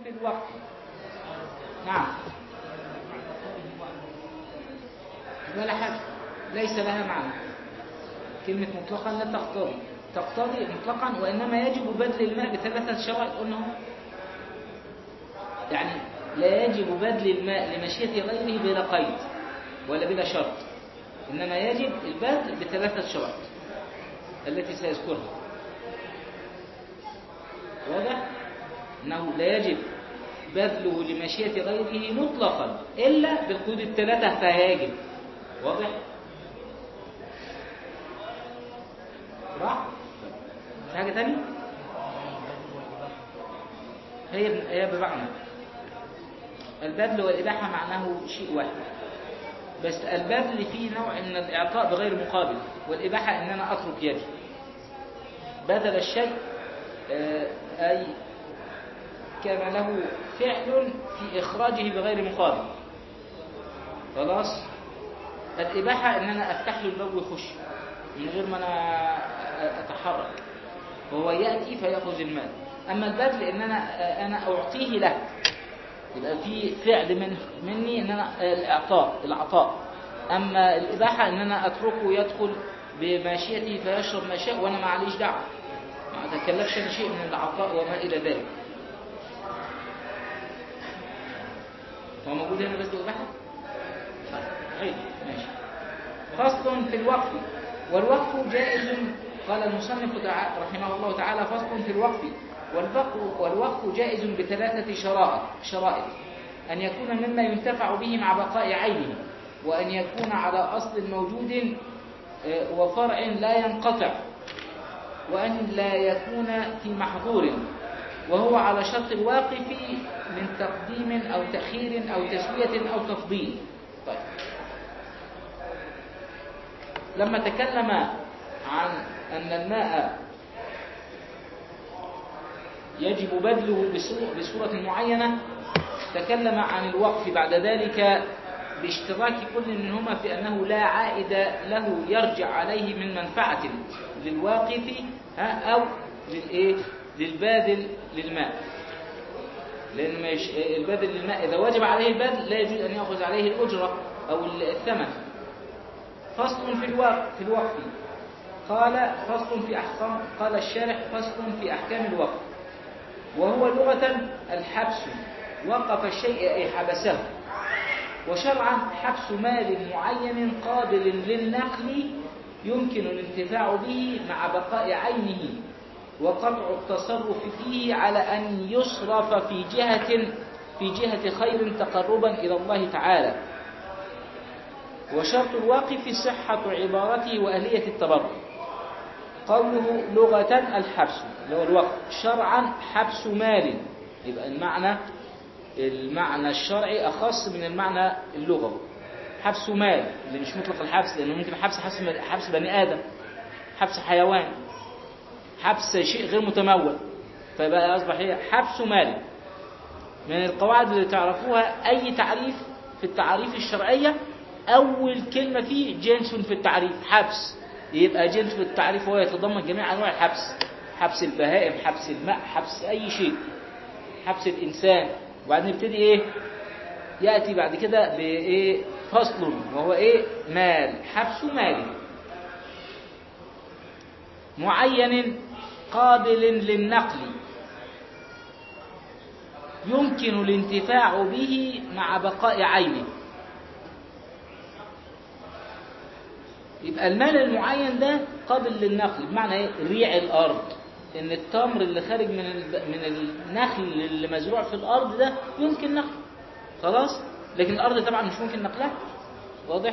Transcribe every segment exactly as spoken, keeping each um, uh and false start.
في الوقت. نعم ولا حاجة، ليس لها معنى. كلمة مطلقا لا تقتضي تقتضي مطلقا، وإنما يجب بذل الماء بثلاثة شرائط قلنا. يعني لا يجب بذل الماء لمشيئة غيره بلا قيد ولا بلا شرط، إنما يجب البذل بثلاثة شرائط التي سيذكرها. واضح؟ أنه لا يجب بذله لمشيئة غيره مطلقا إلا بالقيود الثلاثة فيجب. واضح؟ صح؟ في حاجة تانية؟ هي هي بمعنى البذل والإباحة معناه شيء واحد، بس البذل فيه نوع من الإعطاء بغير مقابل، والإباحة إن أنا أترك يدي. بذل الشيء أي كان له فعل في إخراجه بغير مقابل. خلاص. الإباحة إن أنا أفتح له الباب ويخش من غير ما أنا أتحرك، وهو يأتي فيأخذ المال. أما البذل إن أنا أنا أعطيه له، يبقى في فعل من مني إن أنا الإعطاء العطاء. أما الإباحة إن أنا أتركه يدخل بماشيته فيشرب ما شاء وأنا ما عليش دعوة، ما أتكلفش أنا شيء من العطاء وما إلى ذلك. هو موجود هنا بس الإباحة؟ طيب ماشي. فصل في الوقف. والوقف جائز. قال المصنف رحمه الله تعالى: فصل في الوقف. والوقف جائز بثلاثة شرائط شرائط أن يكون مما ينتفع به مع بقاء عينه، وأن يكون على أصل موجود وفرع لا ينقطع، وأن لا يكون في محظور، وهو على شرط الواقف من تقديم أو تأخير أو تسوية أو تفضيل. طيب، لما تكلم عن أن الماء يجب بذله بصورة معينة، تكلم عن الوقف بعد ذلك باشتراك كل منهما في أنه لا عائد له يرجع عليه من منفعة للواقف أو للإيه؟ للباذل للماء. لأن الباذل للماء إذا وجب عليه البذل لا يجوز أن يأخذ عليه الأجرة أو الثمن. فصل في الوقف في الوقف قال فصل في أحكام قال الشارح فصل في أحكام الوقف. وهو لغة الحبس، وقف الشيء أي حبسه. وشرعا حبس مال معين قابل للنقل يمكن الانتفاع به مع بقاء عينه، وقطع التصرف فيه على أن يصرف في جهة في جهة خير تقربا إلى الله تعالى. وشرط الواقف صحة عبارته وأهلية التبرع. قوله لغة الحبس اللي هو الوقف، شرعا حبس مال، يبقى المعنى المعنى الشرعي أخص من المعنى اللغوي. حبس مال اللي مش مطلق الحبس، لأنه ممكن حبس حبس, حبس بني آدم، حبس حيوان، حبس شيء غير متمول، فبقى أصبح هي حبس مال. من القواعد اللي تعرفوها أي تعريف في التعريف الشرعية أول كلمة فيه جنس في التعريف، حبس، يبقى جنس في التعريف هو يتضمن جميع أنواع الحبس، حبس البهائم، حبس الماء، حبس أي شيء، حبس الإنسان. وبعدين نبتدي إيه؟ يأتي بعد كده بإيه؟ فصل، وهو إيه؟ مال، حبس مال معين قابل للنقل يمكن الانتفاع به مع بقاء عينه. يبقى المال المعين ده قابل للنقل، بمعنى ايه؟ ريع الارض، ان التمر اللي خارج من من النخل اللي مزروع في الارض ده يمكن نقله، خلاص، لكن الارض طبعا مش ممكن نقلها. واضح؟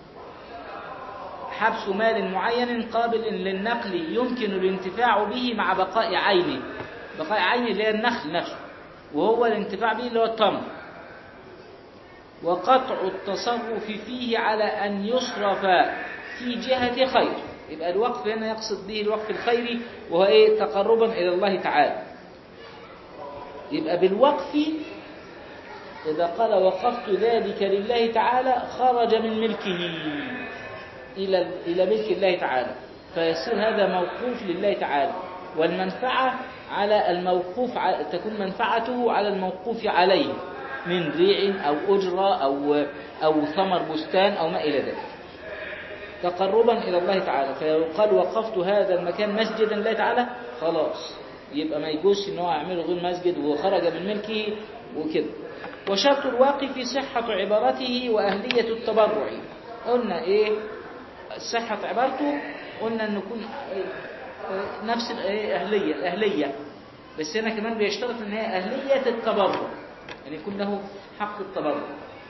حبس مال معين قابل للنقل يمكن الانتفاع به مع بقاء عينه. بقاء عينه اللي هي النخل نفسه، وهو الانتفاع به اللي هو التمر. وقطع التصرف فيه على أن يصرف في جهة خير. يبقى الوقف هنا يقصد به الوقف الخيري، وهو إيه؟ تقربا إلى الله تعالى. يبقى بالوقف إذا قال وقفت ذلك لله تعالى خرج من ملكه إلى إلى ملك الله تعالى، فيصير هذا موقوف لله تعالى، والمنفعة على الموقوف، تكون منفعته على الموقوف عليه من ريع أو أجرة أو أو ثمر بستان أو ما إلى ذلك، تقربا إلى الله تعالى. فيقال وقفت هذا المكان مسجدا لله تعالى، خلاص يبقى ما يجوزش إن هو يعمله غير مسجد وخرج من ملكه وكده. وشرط الواقف صحة عبارته وأهلية التبرع. قلنا إيه صحة عبارته؟ قلنا أن يكون نفس الأهلية الأهلية بس هنا كمان بيشترط أن هي أهلية التبرع، يعني يكون له حق التبرع.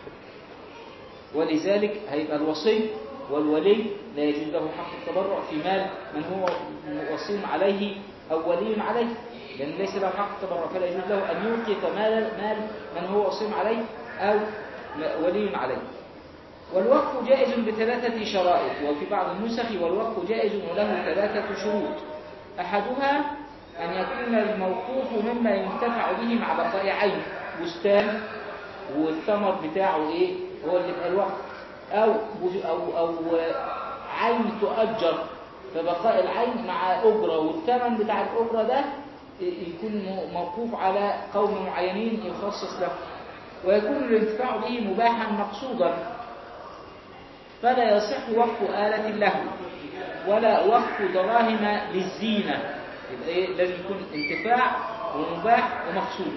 ولذلك هيبقى الوصي والولي لا يجوز له حق التبرع في مال من هو وصي عليه أو ولي عليه، لأن ليس له حق التبرع، فلا يجوز له أن يوقف مال مال من هو وصي عليه أو ولي عليه. والوقف جائز بثلاثة شرائط، وفي بعض النسخ والوقف جائز وله ثلاثة شروط. أحدها أن يكون الموقوف مما ينتفع به مع بقاء عين، بستان والثمر بتاعه إيه هو اللي يبقى الوقف، أو أو أو عين تؤجر فبقاء العين مع أجرة، والثمن بتاع الأجرة ده يكون موقوف على قوم معينين يخصص له. ويكون الانتفاع به مباحا مقصودا، فلا يصح وقف آلة له ولا وقف دراهم للزينة. يبقى إيه لازم يكون انتفاع ومباح ومقصود.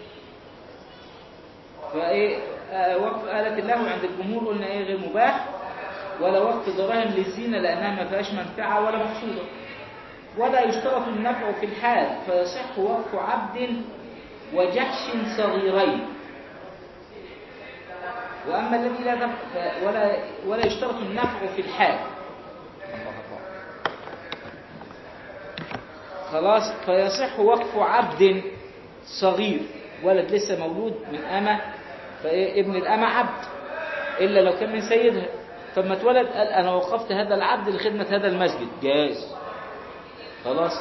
فإيه آه وقف آلة له عند الجمهور قلنا إيه غير مباح، ولا وقف دراهم للزينة لأنها ما فيهاش منفعة ولا مقصودة. ولا يشترط النفع في الحال، فيصح وقف عبد وجحش صغيرين. وأما الذي لا ولا ولا يشترط النفع في الحال، خلاص، فيصح وقف عبد صغير، ولد لسه مولود من أمة، فابن الأمة عبد إلا لو كان من سيدها، فلما اتولد قال أنا وقفت هذا العبد لخدمة هذا المسجد، جاز خلاص.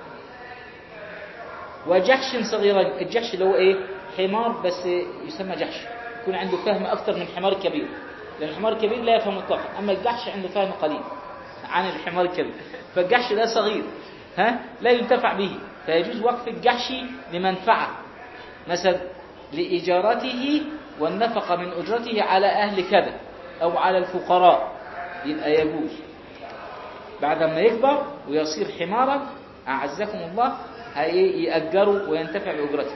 وجحش صغيرين، الجحش اللي هو إيه حمار بس يسمى جحش، يكون عنده فهم أكثر من حمار كبير، لأن الحمار الكبير لا يفهم مطلقا، أما الجحش عنده فهم قليل عن الحمار الكبير، فالجحش ده صغير ها لا ينتفع به، فيجوز وقف الجحش لمنفعة، مثلا لإجارته والنفقة من أجرته على أهل كذا أو على الفقراء، يبقى يجوز بعد ما يكبر ويصير حمارا أعزكم الله هيأجروا وينتفع بأجرته.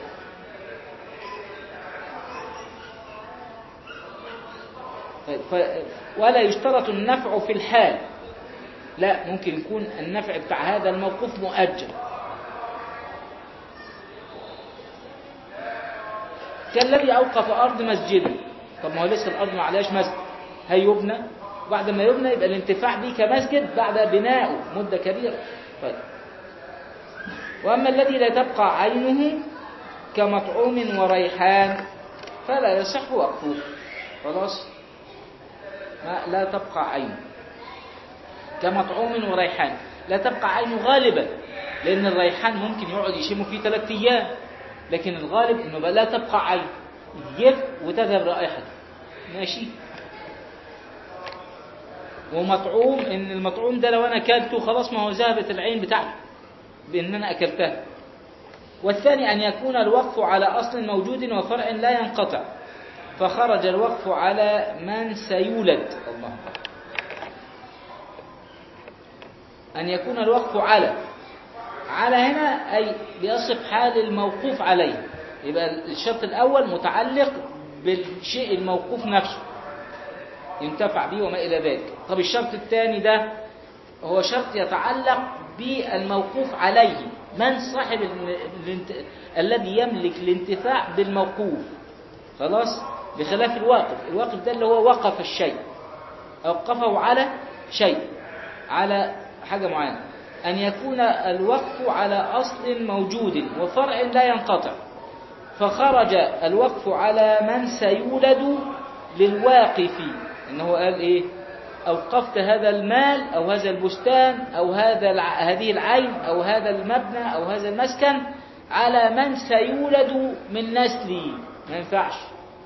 ولا يشترط النفع في الحال، لا ممكن يكون النفع بتاع هذا الموقوف مؤجل، كالذي أوقف أرض مسجدا. طب ما هو لسه الأرض ما عليهاش مسجد، هيبنى وبعد ما يبنى يبقى الانتفاع به كمسجد بعد بنائه مدة كبيرة. طيب. وأما الذي لا تبقى عينه كمطعوم وريحان فلا يصح وقفه، خلاص ما لا تبقى عينه كمطعوم وريحان، لا تبقى عينه غالبا، لأن الريحان ممكن يقعد يشمه فيه ثلاثة أيام، لكن الغالب إنه لا تبقى عين، يجف وتذهب رائحته ماشي. ومطعوم إن المطعوم ده لو أنا أكلته خلاص ما هو ذهبت العين بتاعته بإن أنا أكلتها. والثاني أن يكون الوقف على أصل موجود وفرع لا ينقطع، فخرج الوقف على من سيولد. الله أن يكون الوقف على على هنا أي بيصف حال الموقوف عليه، يبقى الشرط الأول متعلق بالشيء الموقوف نفسه ينتفع به وما إلى ذلك. طب الشرط الثاني ده هو شرط يتعلق بالموقوف عليه، من صاحب الانت... الذي يملك الانتفاع بالموقوف، خلاص، بخلاف الواقف. الواقف ده اللي هو وقف الشيء، أوقفه على شيء، على حاجة معينة. أن يكون الوقف على أصل موجود وفرع لا ينقطع، فخرج الوقف على من سيولد للواقف، إنه قال إيه أوقفت هذا المال أو هذا البستان أو هذا هذه العين أو هذا المبنى أو هذا المسكن على من سيولد من نسلي، ما ينفعش.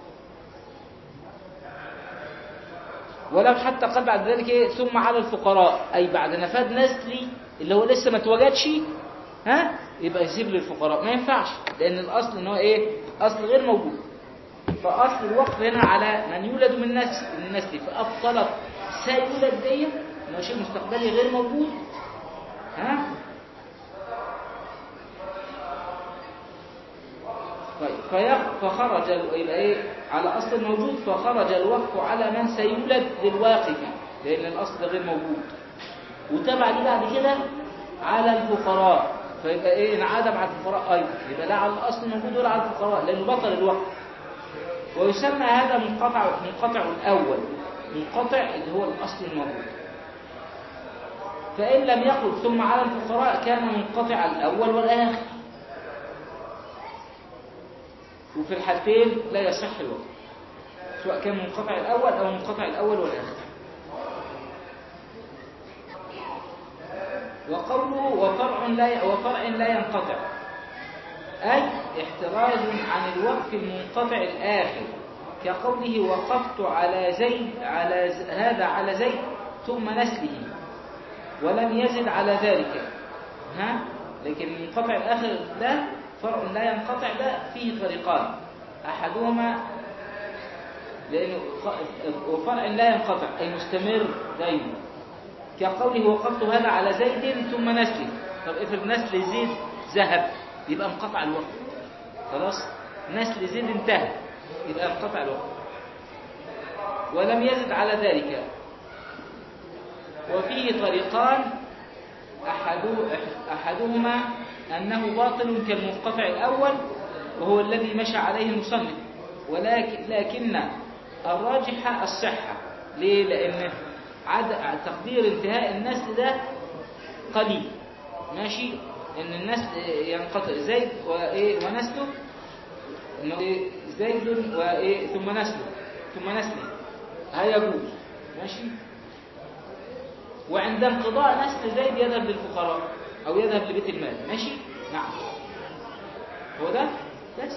ولو حتى قال بعد ذلك إيه ثم على الفقراء، أي بعد نفاذ نسلي اللي هو لسه ما توجدش ها يبقى يسيب للفقراء، ما ينفعش، لأن الأصل إن هو إيه؟ أصل غير موجود. فأصل الوقف هنا على من يولد من نسل من نسل فأبطلت سيولد دي إنه شيء مستقبلي غير موجود. ها طيب فخرج ايه على اصل موجود، فخرج الوقف على من سيولد للواقف لان الاصل غير موجود، وتبع دي بعد كده على الفقراء، فيبقى ايه انعدم على الفقراء ايضا، يبقى لا على الاصل موجود ولا على الفقراء لانه بطل الوقف. ويسمى هذا منقطع منقطع الاول، منقطع اللي هو الاصل الموجود. فان لم يخرج ثم على الفقراء كان منقطع الاول والاخر، وفي الحالتين لا يصح الوقف سواء كان منقطع الأول أو منقطع الأول والآخر. وقوله وفرع لا وفرع لا ينقطع، أي احتراز عن الوقف المنقطع الآخر، كقوله وقفت على زيد على ز... هذا على زيد ثم نسله ولم يزد على ذلك. ها لكن المنقطع الآخر ده فرع لا ينقطع ده فيه طريقان، أحدهما لأنه وفرع لا ينقطع أي مستمر دائما، كقوله وقفت هذا على زيد ثم نسله. طب افرض نسل زيد ذهب يبقى انقطع الوقت، خلاص نسل زيد انتهى يبقى انقطع الوقت. ولم يزد على ذلك. وفيه طريقان، أحدهما أنه باطل كالمنقطع الأول وهو الذي مشى عليه المصنف، ولكن لكن الراجح الصحة. ليه؟ لأن عد تقدير انتهاء النسل ده قليل، ماشي، إن النسل ينقطع زيد وإيه ونسله، زيد وإيه ثم نسله ثم نسله هيجوز، ماشي. وعند انقضاء نسل زيد يذهب للفقراء أو يذهب لبيت المال، ماشي، نعم، هو ده بس.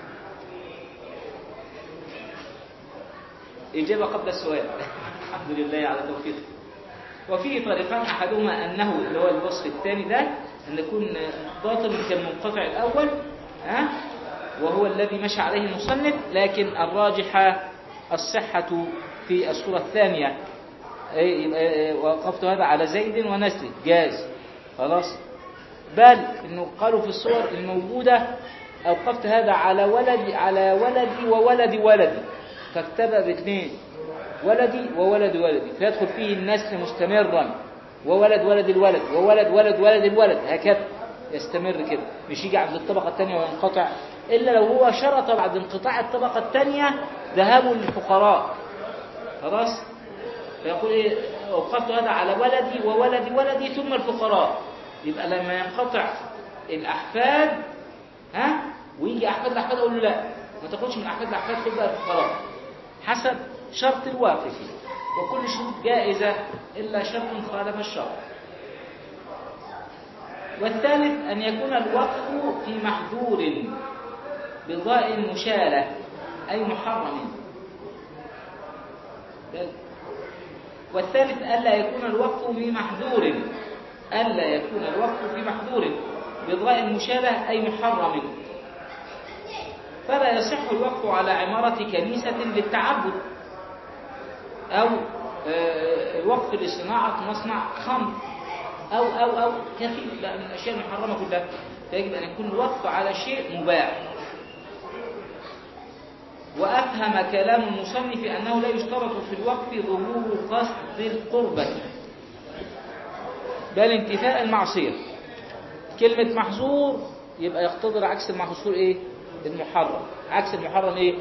إجابة قبل السؤال. الحمد لله على توفيقه. وفيه طريقان، أحدهما أنه اللي هو الوصف الثاني ده أن يكون باطل كالمنقطع الأول، ها، وهو الذي مشى عليه المصنف، لكن الراجح الصحة في الصورة الثانية. وقفت هذا على زيد ونسله جاز، خلاص. بل إنه قالوا في الصور الموجودة أوقفت هذا على ولدي على ولدي وولدي ولدي، فاكتبى باثنين ولدي وولد ولدي، فيدخل فيه النسل مستمرا، وولد ولد الولد وولد ولد ولد الولد، هكذا يستمر كده، مش يجي عند الطبقة الثانية وينقطع، إلا لو هو شرط بعد انقطاع الطبقة الثانية ذهابه للفقراء، خلاص. فيقول إيه أوقفت هذا على ولدي وولدي ولدي ثم الفقراء، يبقى لما ينقطع الأحفاد، ها، ويجي أحفاد الأحفاد أقول له لا ما تاخدش من أحفاد الأحفاد، خد بقى الفقراء حسب شرط الواقف، وكل شروط جائزة إلا شرط خالف الشرط. والثالث أن يكون الوقف في محظور بضاء مشالة أي محرم. والثالث ألا يكون الوقف في محظور ألا يكون الوقف في محظور بضاء مشالة أي محرم. فلا يصح الوقف على عمارة كنيسة للتعبد، أو الوقف لصناعة مصنع خمر، أو أو أو كثير من الأشياء المحرمة كلها، فيجب أن يكون الوقف على شيء مباح. وأفهم كلام المصنف أنه لا يشترط في الوقف ظهور قصد القربة بل انتفاء المعصية. كلمة محظور يبقى يقتضي عكس المحظور إيه؟ المحرم. عكس المحرم إيه؟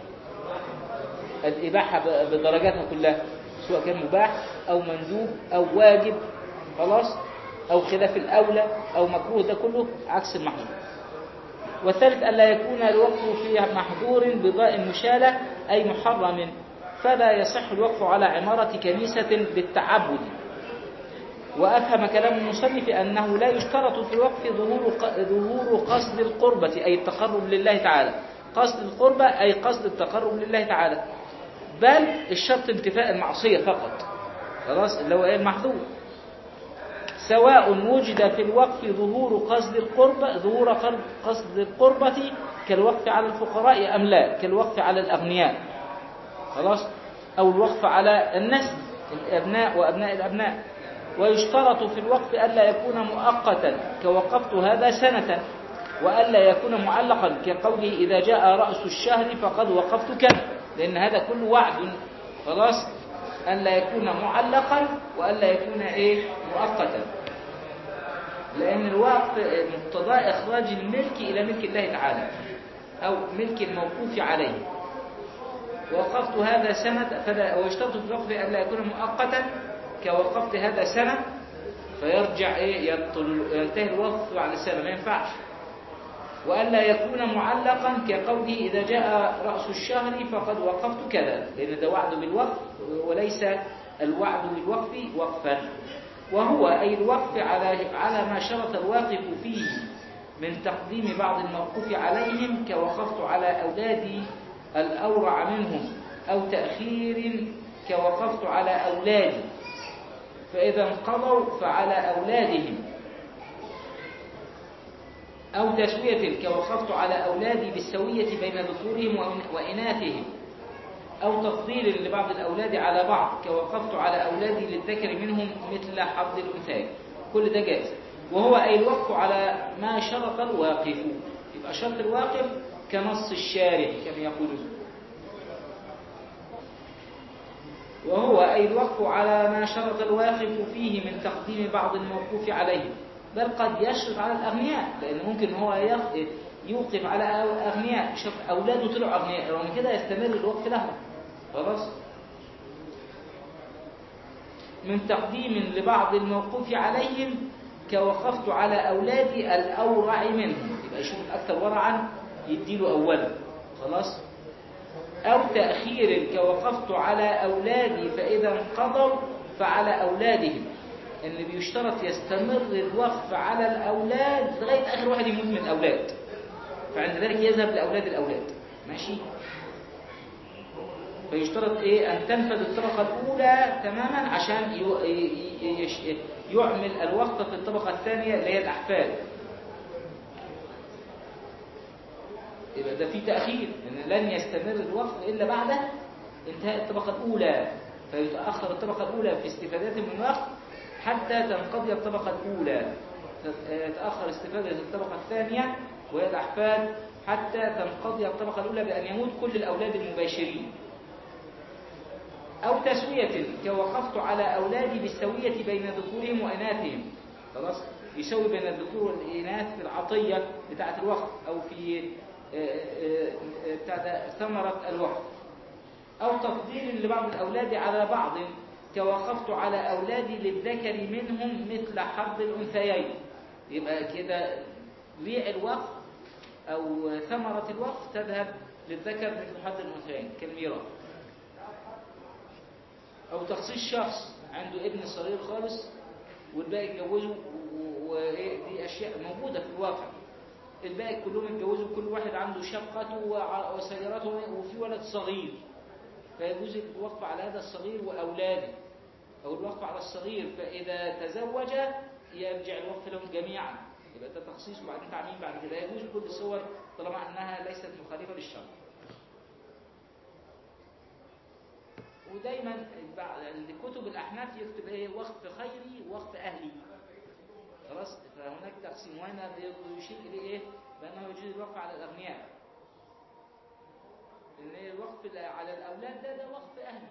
الإباحة بدرجاتها كلها، سواء كان مباح أو مندوب أو واجب، خلاص، أو خلاف الأولى أو مكروه، ده كله عكس المحظور. والثالث ألا يكون الوقف في محظور بضاء مشالة أي محرم، فلا يصح الوقف على عمارة كنيسة للتعبد. وأفهم كلام المصنف أنه لا يشترط في الوقف ظهور ظهور قصد القربة أي التقرب لله تعالى، قصد القربة أي قصد التقرب لله تعالى، بل الشرط انتفاء المعصية فقط، خلاص، اللي هو إيه المحظور، سواء وجد في الوقف ظهور قصد القربة ظهور قصد القربة كالوقف على الفقراء أم لا، كالوقف على الأغنياء، خلاص، أو الوقف على النسل الأبناء وأبناء الأبناء. ويشترط في الوقف ألا يكون مؤقتا كوقفت هذا سنة، وألا يكون معلقا كقوله إذا جاء رأس الشهر فقد وقفت كذا، لأن هذا كله وعد، خلاص، ألا يكون معلقا وألا يكون إيه مؤقتا، لأن الوقف مقتضى إخراج الملك إلى ملك الله تعالى أو ملك الموقوف عليه. وقفت هذا سنة، ويشترط في الوقف ألا يكون مؤقتا كوقفت هذا سنة فيرجع إيه ينتهي الوقف بعد سنة، ما ينفعش. وألا يكون معلقا كقوله إذا جاء رأس الشهر فقد وقفت كذا، لأن ده وعد بالوقف وليس الوعد بالوقف وقفا. وهو أي الوقف على على ما شرط الواقف فيه من تقديم بعض الموقوف عليهم كوقفت على أولادي الأورع منهم، أو تأخير كوقفت على أولادي فإذا انقضوا فعلى أولادهم، أو تسوية كوقفت على أولادي بالسوية بين ذكورهم وإناثهم، أو تفضيل لبعض الأولاد على بعض كوقفت على أولادي للذكر منهم مثل حظ الأنثى. كل ده جائز. وهو أي الوقف على ما شرط الواقف، يبقى شرط الواقف كنص الشارع كما يقولون. وهو أي الوقف على ما شرط الواقف فيه من تقديم بعض الموقوف عليه، بل قد يشرط على الأغنياء، لأن ممكن هو يوقف على أغنياء شوف أولاده طلعوا أغنياء، رغم كده يستمر الوقف لهم، خلاص. من تقديم لبعض الموقوف عليهم كوقفت على أولادي الأورع منهم، يبقى يشوف الأكثر ورعا يديله أولا، خلاص. أو تأخير كوقفت على أولادي فإذا انقضوا فعلى أولادهم، إن بيشترط يستمر الوقف على الأولاد لغاية آخر واحد يموت من الأولاد، فعند ذلك يذهب لأولاد الأولاد، ماشي. فيشترط إيه أن تنفذ الطبقة الأولى تماما عشان يعمل الوقف في الطبقة الثانية اللي هي الأحفاد. يبقى ده في تأخير، لأن لن يستمر الوقف إلا بعد انتهاء الطبقة الأولى، فيتأخر الطبقة الأولى في استفادتهم من الوقف حتى تنقضي الطبقة الأولى، تأخر استفادة الطبقة الثانية وهي الأحفاد حتى تنقضي الطبقة الأولى بأن يموت كل الأولاد المباشرين. أو تسوية كوقفت على أولادي بالسوية بين ذكورهم وإناثهم، خلاص، يسوي بين الذكور والإناث في العطية بتاعة الوقف أو في بتاعة ثمرة الوقف. أو تفضيل لبعض الأولاد على بعض كوقفت على أولادي للذكر منهم مثل حظ الأنثيين، يبقى كده بيع الوقف أو ثمرة الوقف تذهب للذكر مثل حظ الأنثيين كالميراث. أو تخصيص شخص عنده ابن صغير خالص والباقي اتجوزوا، ودي أشياء موجودة في الواقع، الباقي كلهم اتجوزوا، كل واحد عنده شقته وسيارته وفي ولد صغير، فيجوز الوقف على هذا الصغير وأولاده، أو الوقف على الصغير فإذا تزوج يرجع الوقف لهم جميعا، يبقى ده تخصيص وبعدين تعميم بعد كده، يجوز كل الصور طالما أنها ليست مخالفة للشرع. ودايما كتب الأحناف يكتب إيه وقف خيري ووقف أهلي، خلاص. فهناك تقسيم، وهنا يشير إليه إيه بأنه يجوز الوقف على الأغنياء، إن الوقف على الأولاد ده ده وقف أهلي.